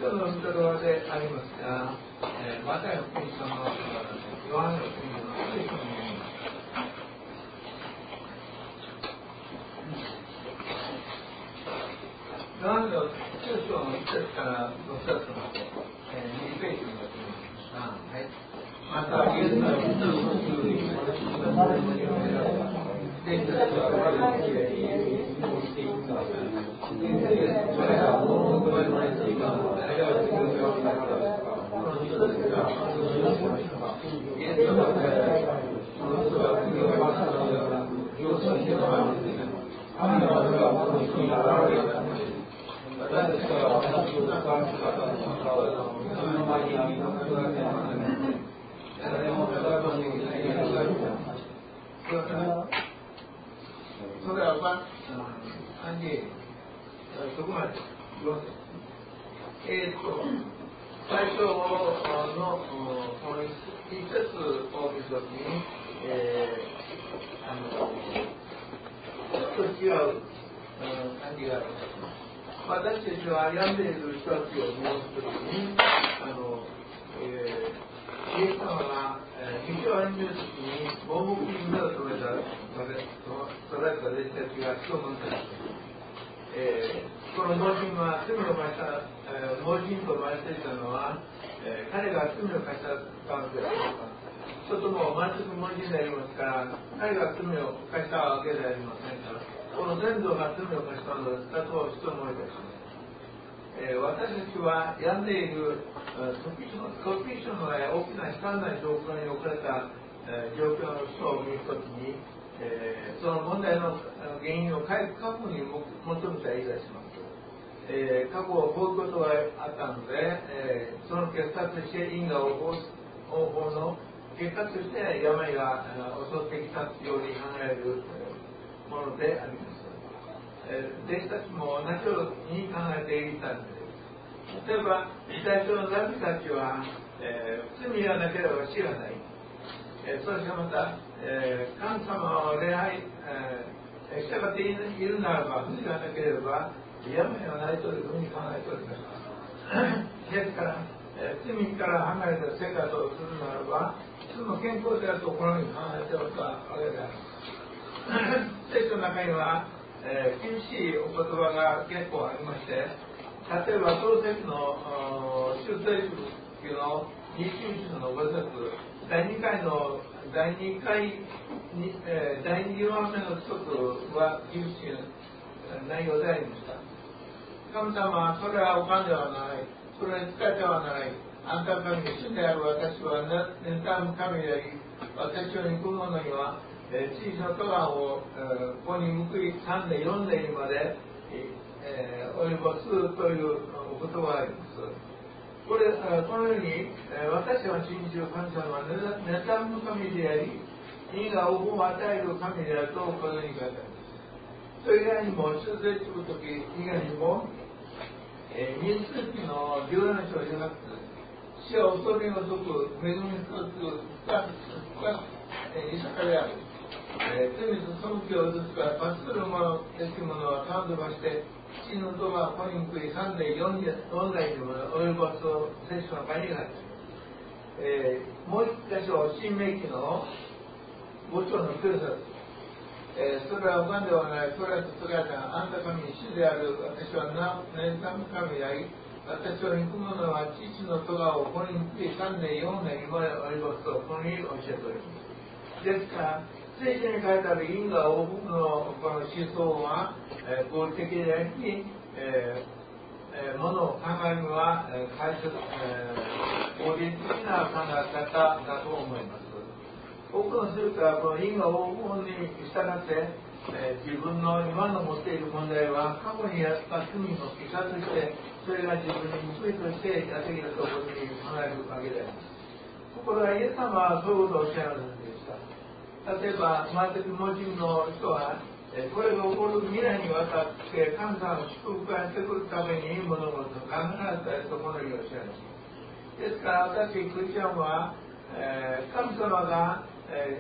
今日の御言葉でありますが、マタイの福音書のヨハネの福音書の聖書に読みます。ヨハネの9章の1節から6節まで、2ページになっていますが、はい、またイエスのいつの時に私の誰もにおめられた弟子たちは我々の家に移動していくのだ。それらを我々の地域の誰が自分が分かったこの人たちが反応しましたが、イエスの答えられたこの人が国を分かったのではなく、要するにの話です。神の技がこの人に現れたのです。私たちから私を使わせた方の顔をその前に見たことがありません。誰も裁かんできないやつがいます。それはアンジェそこまで言わせ最初のこの一節を見るときに、ちょっと違う感じがあります。私たちは病んでいる人たちを見ますときに、イエス様が道を歩んでいるときに盲目に目を留めた弟子たちが人を持っています。この盲人は罪を犯した盲人と呼ばれていたのは、彼が罪を犯したからでしょうか。それとも全く盲人でありますから、彼が罪を犯したわけではありませんから、この先祖が罪を犯したのだと質問いたします。私たちは病んでいるコピー書の大きな悲惨な状況に置かれた状況の人を見るときに、その問題の原因を過去に求めたりいたします。過去こういうことがあったので、その結果として因果応報の結果として病が襲ってきたように考えるものであります。弟子たちも同じように考えていたんです。例えば最初のラビたちは、罪がなければ死がない。そしてまた、神様を礼拝、従っているならば、罪がなければ病がないというふうに考えておりました。ですから、罪から離れた生活をするならば、その健康であるところに考えておったわけであります。聖書の中には、厳しいお言葉が結構ありまして、例えば創世記の出世記の21章の5節、第2番目の一つは厳しい内容でありました。神様はそれはおかんではない、それは使ってはない、あんた神に主である私は妬む神であり、私を憎む者には小さな咎をここに報い3年4年にまで及ぼすというお言葉があります。このように私が信じる神様は妬む神であり、因果応報を与える神であるとこのように書いてあります。それ以外にも出世するとき以外にも民数記の17章18節、死は恐れの徳、恵みの徳、豊かである。罪と背きを移すから罰する者ですものは感動ばして死の言葉をここに報い3年4代にも及ぼすと聖書の中に書いてあります。もう一箇所、新明記の5章の9節、それはおかんではない、それはそれはあんた神に主である私は妬む神であり、私を憎む者は父の咎をここに報い3年4年にも及ぼすとこのように教えております。ですから聖書に書いてある因果応報のこの思想は合理的であり、ものを考えるのは合理的な考え方だと思います。多くの宗教はこの因果応報に従って、自分の今の持っている問題は過去にやった罪の結果としてそれが自分に報いとしてやってきたということに考えるわけであります。ところがイエス様はそういうことをおっしゃられるのでした。例えば全く盲人の人はこれが起こる未来にわたって神様の祝福がやってくるために物事を考えたりとこのようにおっしゃいます。ですから私クリスチャンは、神様が、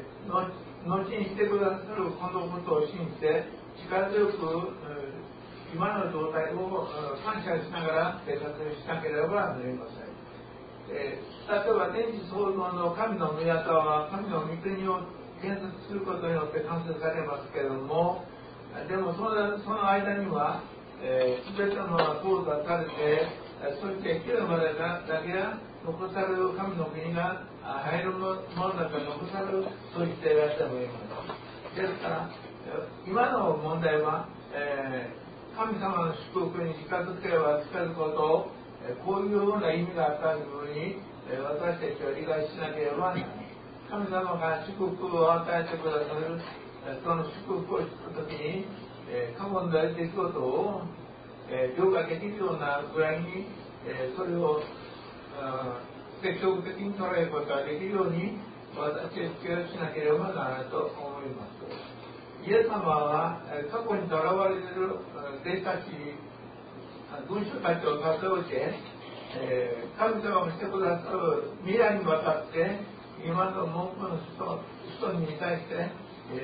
後にしてくださるこのことを信じて力強く、 今の状態を感謝しながら生活しなければなりません。例えば天地創造の神の御業は神の御国を建設することによって完成されますけれども、でもその間には、全てのものが淘汰されて、そして生きるまでだけが残される神の国が入るものだけ残されると言っていらっしゃると思います。ですから今の問題は、神様の祝福に近づければ近づくほど、こういうような意味があったように、私たちは理解しなければならない。神様が祝福を与えてくださる、その祝福をしたときに、過言である出来事を、凌駕できるようなぐらいに、それを積極的に捉えることができるように私たちはしなければならないと思います。イエス様は過去にとらわれている弟子たち、群衆たちを差し置いて、神様がしてくださる未来にわたって今の文句の人に対して、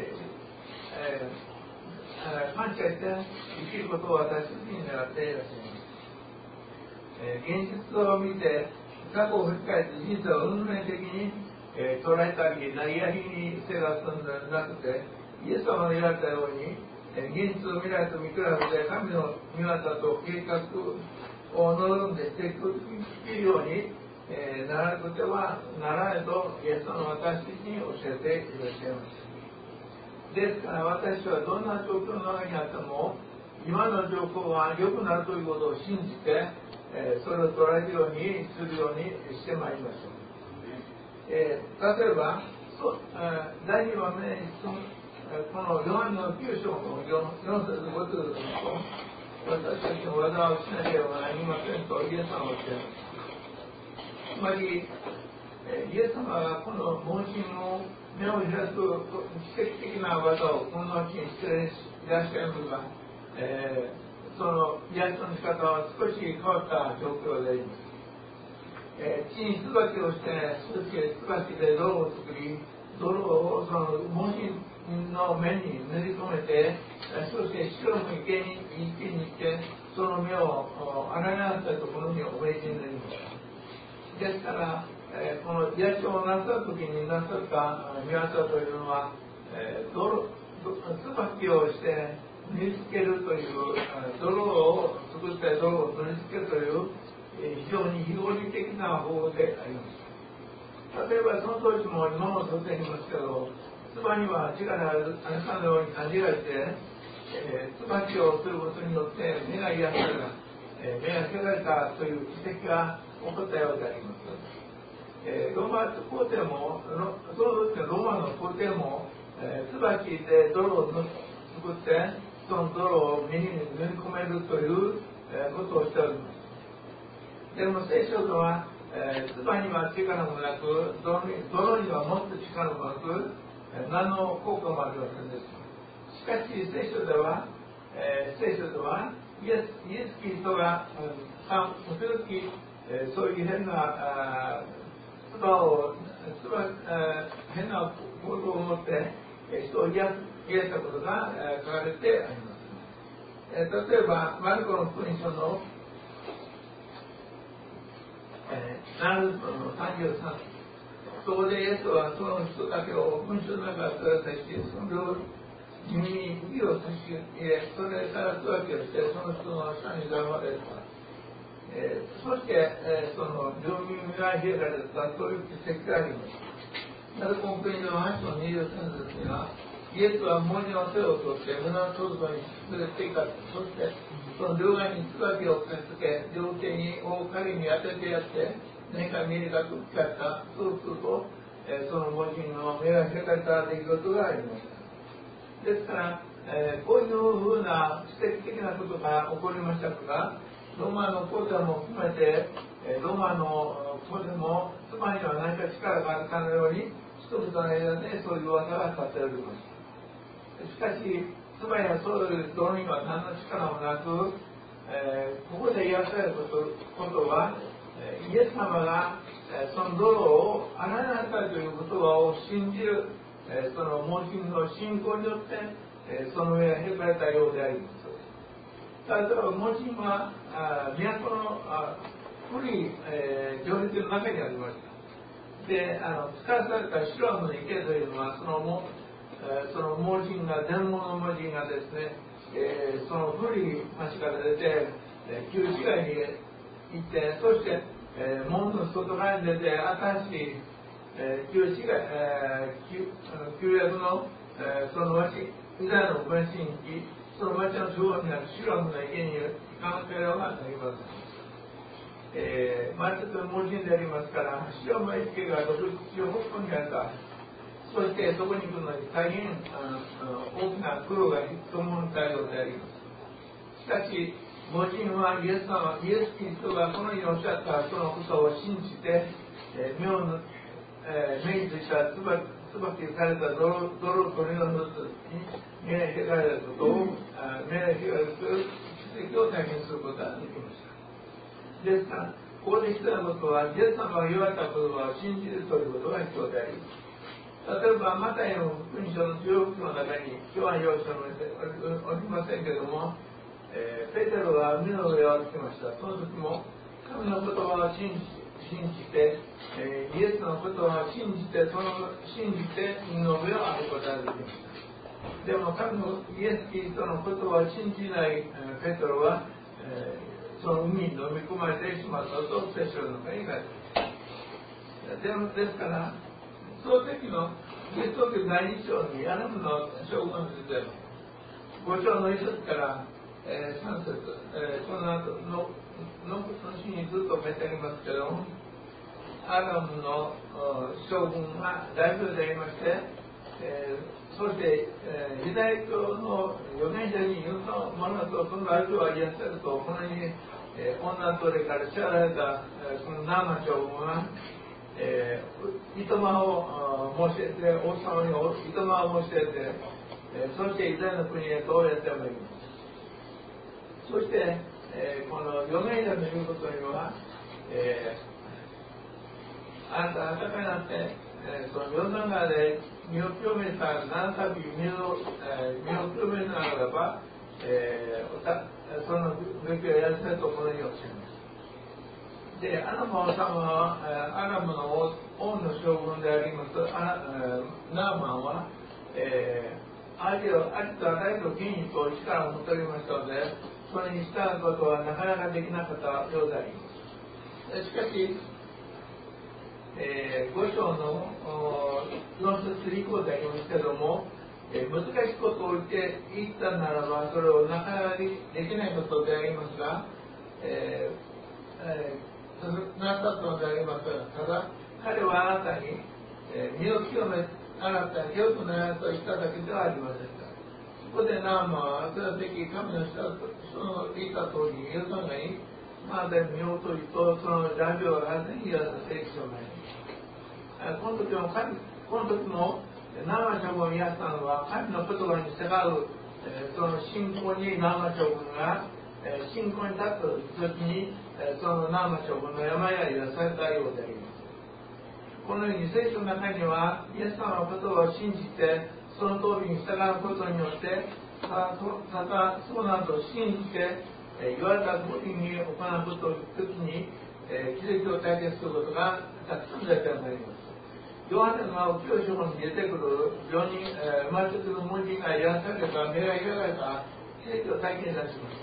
感謝して生きることを私たちに願っていらっしゃいます。現実を見て過去を振り返って人生を運命的に、捉えたり投げやりに生活するのではなくて、イエス様の言われたように、現実を未来と見比べて神の御業と計画を望んで積極的に生きるように、ならなくてはならないとイエス様の私たちに教えていらっしゃいます。ですから私はどんな状況の中にあっても今の状況が良くなるということを信じて、それを捉えるようにするようにしてまいりましょう。例えば第2番目にこのヨハンの9章の4節5節ですと、私たちの技をしなければなりませんとイエス様はおっしゃいます。つまりイエス様がこの盲人を目を開く奇跡的な技をこの後にしていらっしゃいますが、その癒しの仕方は少し変わった状況であります。地に椿をして、そして椿で泥を作り、泥をその盲人の目に塗り込めて、そして白の池に行って、その目を洗い流したところにお命じになりました。ですから、この癒しをなさった時になさった御業というのは、椿をして塗りつけるという、泥を作って泥を塗りつけるという非常に非合理的な方法であります。例えばその当時も今もそうで言いますけど、唾には血が流れたのように感じられて、椿をすることによって目が癒された、目が開かれたという奇跡が起こったようであります。ローマ皇帝もその時のローマの皇帝も、椿で泥を作ってその泥を目に塗り込めるということをしております。でも聖書では、唾には力もなく泥にはもっと力もなく、何の効果もありませんでした。しかし聖書では、イエス・キリストが時々、そういう変な変な行動を持って人を癒したことが書かれてあります。例えばマルコの福音書の7章の33、そこでイエスはその人だけを群衆の中から連れ出し、その耳に釘を差し入れ、それから椿をしてその人の下に黙れた。そして、その両耳が開かれたという奇跡があります。マルコの福音書の8章23節には、イエスは盲人の手を取って胸の外に連れて行かれた。そしてその両側に椿をかけつけ、両手に大影に当ててやって何か見えがくっかった。そうすると、その盲人の目が開かれた出来事がありました。ですから、こういうふうな奇跡的なことが起こりましたが、ローマの皇帝も含めて、ローマの皇帝も妻には何か力があるかのように人々の間でそういう噂が立っております。しかし妻やそういう泥には何の力もなく、ここで癒されることは、イエス様がその泥を洗い流したという言葉を信じる、その盲人の信仰によって、その上が開かれたようであります。 例えば盲人は都の古い、行列の中にありました。で、使わされたシロアムの池というのはその盲人が全盲の盲人がですね、その古い町から出て、旧市街に行って、そして、門の外側に出て新しい、旧市街、旧約の、その町イザヤのご神域、その町の中央にあるシロアムの池に行かなければなりません。町と盲人でありますから、シロアムの池が独立地方北にあった。そしてそこに行くのに大変大きな苦労が伴ったようであります。しかし、盲人はイエス・キリストがこのようにおっしゃったそのことを信じて、目についた椿された泥を取り除くに目が開かれたことを目が開かれる奇跡を体験することができました。ですから、ここで必要なことは、イエス様が言われた言葉を信じるということが必要であります。例えば、マタイの福音書の16章の中に、今日は用意しておりませんけれども、ペテロが海の上を歩きました。その時も、神の言葉を信じて、イエスの言葉を信じて、海の上を歩くことができました。でも、神のイエス・キリストの言葉を信じないペテロは、その海に飲み込まれてしまったと聖書の中に書いてあります。ですから、その時のキリスト教第2章にアラムの将軍について5章の1節から3節、その後の詩にずっと書いてありますけども、アラムの将軍が大名でありまして、そしてユダヤ教の預言者に言うとものとその相手はいらっしゃると、このように女の取れから支払われたそのナーマ将軍はいとまを申し出て、王様にいとまを申し出て、そしてイザヤの国へどうやってもいきます。そして、この預言者の言うことには、あなたが高くなって、その世の中で身を清めた7度身を清めながらば、その病気をやらせるところにおっしゃいます。で、アラム王様はアラムの王の将軍でありますナーマンは、ありとあらゆる権威と力を持っておりましたので、それに従うことはなかなかできなかったようであります。しかし、5章の4節以降でありますけれども、難しいことを言ったならば、それをなかなかできないことでありますが、なったのでありますが、ただ、彼はあなたに、身を清め、あなたに清くならと言っただけではありませんか。そこでナーマンは、それは的神の人の言った通りに言うために、まだ身を取りと、その乱病がぜひやらせていくと思います。この時もナーマン将軍を癒したのは、神の言葉に従う、その信仰にナーマン将軍が、信仰に立つ時に、そのナーマン将軍の病が癒されたようであります。このように聖書の中には、イエス様の言葉を信じて、その通りに従うことによって、ただそうなると信じて、言われた通りに行うこと時に、奇跡を体験することがたくさん出てまいります。ヨハネの教書に出てくる病人、生まれてくる盲人が癒された、目が開かれた奇跡を体験いたします。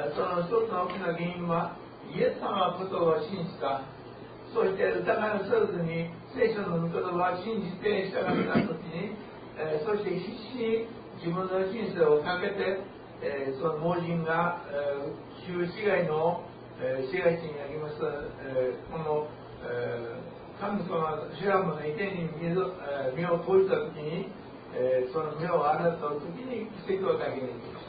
その一つの大きな原因は、イエス様のことを信じた。そして疑いをせずに聖書の御言葉を信じて従ったときに、そして必死に自分の人生をかけて、その盲人が、旧市街の、市街地にあります、この、神様のシュラムの池に身を投じたときに、その目を洗ったときに奇跡を体験できます。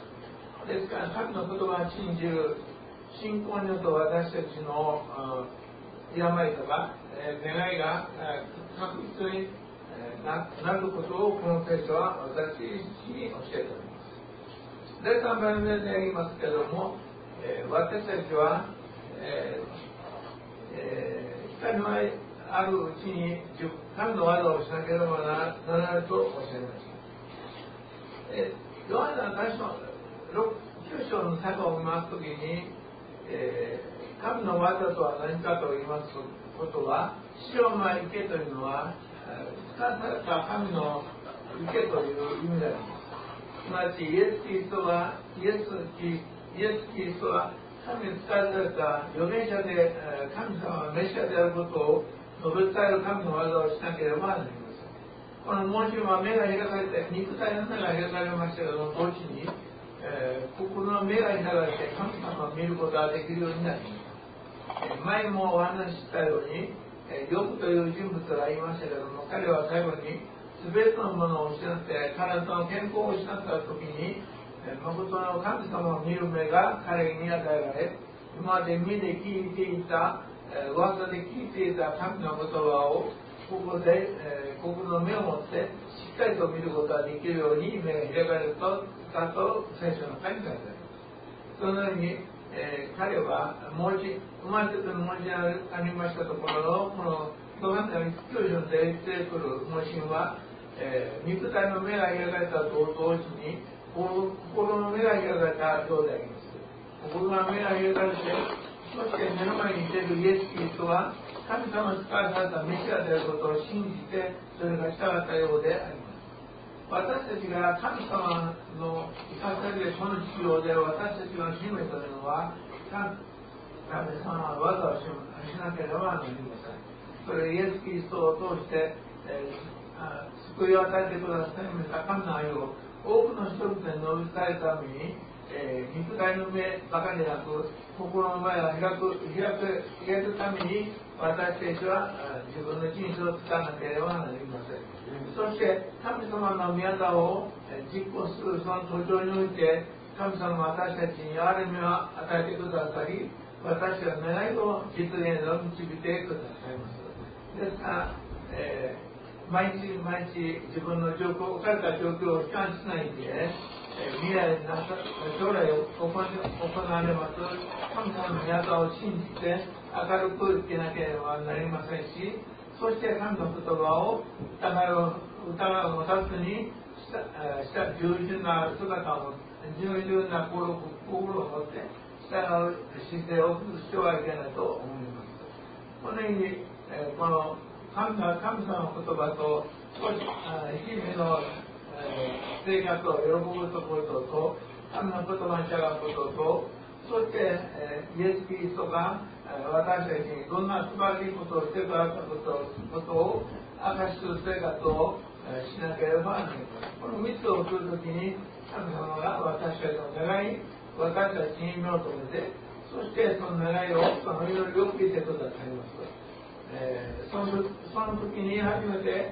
ですから神の言葉を信じる信仰によって私たちの病とか願いが確実になることをこの聖書は私に教えております。第3番目でありますけれども、私たちは、光のあるうちに神の技をしなければならないとおっしゃいました。ヨハネの第9 9章の坂を見ますときに、神の技とは何かと言いますことは、シオンは池というのは、使わされた神の池という意味であります。すなわち、イエス・キリストは神に使わされた預言者で、神様はメシアであることを述べ伝える神の技をしなければなりません。この盲人は目が開かれて、肉体の目が開かれましたけども、同時に、心の目が開かれて神様を見ることができるようになります。前もお話ししたように、ヨブという人物がいましたけども、彼は最後に全てのものを失って体の健康を失った時に、誠の神様を見る目が彼に与えられ、今まで目で聞いていた、噂で聞いていた神の言葉をここで、心の目を持ってしっかりと見ることができるように目が開かれると聖書の中に書いてあります。そのように、彼は生まれてくる文字にありましたところのこのヨハネの9章で出てくる盲人は、肉体の目が開かれたと同時に心の目が開かれたようであります。心の目が開かれて、そして目の前にいているイエス・キリストは神様に使わされたメシアであることを信じて、それが従ったようであります。私たちが神様の生かされるこの地上で私たちの使命というのは、神様の技をしなければなりません。それイエス・キリストを通して、救いを与えてくださいました神の愛を多くの人々に述べ伝えるために、肉体の目ばかりなく心の目を開くために私たちは自分の人生を使わなければなりません。そして神様の御業を実行するその途上において、神様は私たちに憐れみを与えてくださり、私たちの願いを実現へと導いてくださいます。ですから、毎日自分の状況、置かれた状況を悲観しないで、未来将来行われます神様の御業を信じて明るく生きなければなりませんし、そして神の言葉を疑いを持たずに従順な姿を従順な心を持って従う姿勢を崩してはいけないと思います。このように、この神様の言葉と日々の生活を喜ぶところと神の言葉に従うことと、そして、イエス・キリストが私たちにどんな素晴らしいことをしてくださったことを証しする生活をしなければなりません。この3つをするときに神様が私たちの願い、私たちに目を留めて、そしてその願いを、その祈りを聞いてくださいます。その時に初めて、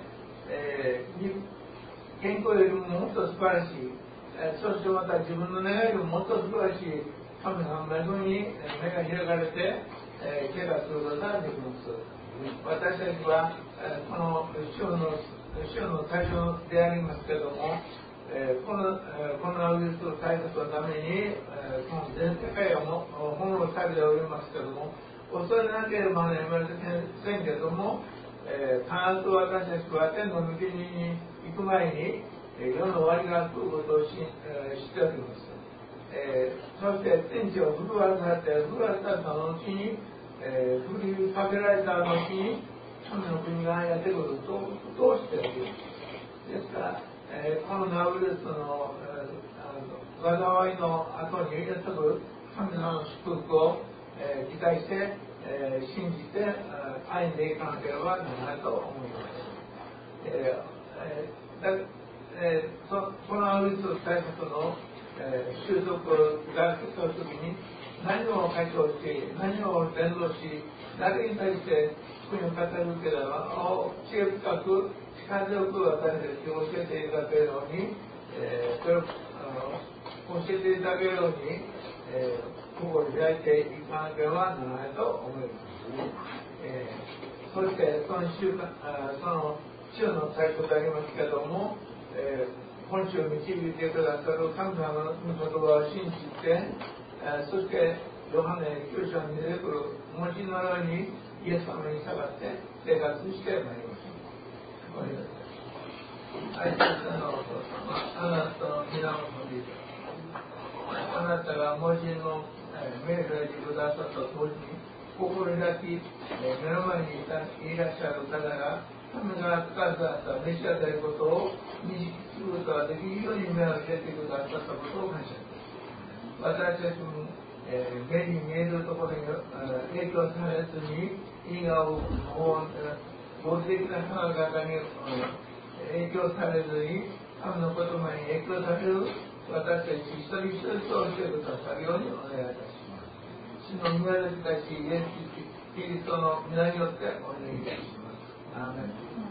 健康よりももっと素晴らしい、そしてまた自分の願いよりももっと素晴らしい神様の恵みに目が開かれて、生活することができます。私たちは、この週の最初でありますけれども、コロナウイルス対策のために、この全世界を翻弄されておりますけれども、恐れなければなりませんけれども、必ず私たちは天の御国に行く前に、世の終わりが来ることを知っております。そして天地を震わされた後に、振りかけられた後に神の国がやってくるとどうしております。ですから、コロナウイルスの災いの後にやってくる神の祝福を、期待して、信じて歩んでいかなければならないと思います。コロナウイルス対策の収束が来たときに何を解消し、何を伝道し、誰に対して福音を語るければ知恵深く力強く私たちに教えていただけるように、それを教えていただけるように、心を開いていかなければならないと思います。そしてその週の最初でありますけれども、本州を導いてくださる神様の言葉を信じて、そしてヨハネ9章に出てくる文字のようにイエス様に従って生活してまいります。お願いします。愛するのお父様、あなたの皆を褒めてあなたが盲人の命令してくださった当時に心開き、目の前にいらっしゃる方が神が使わさったメシアであることを認識することができるように目を入れてくださったことを感謝します。私たちも、目に見えるところに影響されずに因果を合理的な考え方に影響されずに神の言葉に影響される私たち一人一人と教えてくださるようにお願いいたします。主の御業たちイエス・キリストの皆によってお願いいたします。アーメン。